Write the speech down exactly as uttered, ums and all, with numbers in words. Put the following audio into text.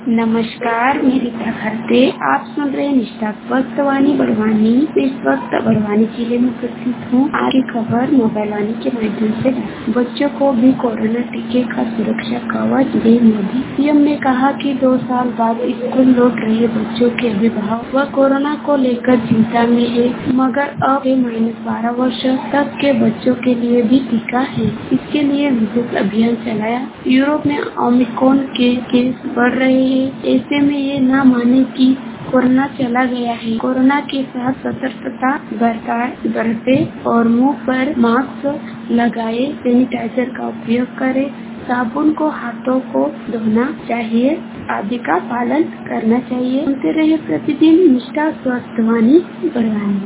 नमस्कार, मेरी प्रकृति आप सुन रहे हैं निष्ठा स्वस्थवाणी बड़वानी। इस वक्त बड़वानी जिले में उपस्थित हूँ। आगे खबर मोबाइल वाणी के माध्यम से। बच्चों को भी कोरोना टीके का सुरक्षा कवच दे मोदी। सीएम ने कहा कि दो साल बाद स्कूल लौट रहे बच्चों के अभिभावक व कोरोना को लेकर चिंता में है, मगर अब माइनस बारह वर्ष तक के बच्चों के लिए भी टीका है। इसके लिए विशेष अभियान चलाया। यूरोप में ओमिक्रॉन के केस बढ़ रहे हैं। ऐसे में ये न माने कि कोरोना चला गया है। कोरोना के साथ सतर्कता बरते और मुंह पर मास्क लगाए, सैनिटाइजर का उपयोग करें, साबुन को हाथों को धोना चाहिए आदि का पालन करना चाहिए। सुनते रहे प्रतिदिन निष्ठा स्वस्थवाणी बड़वानी।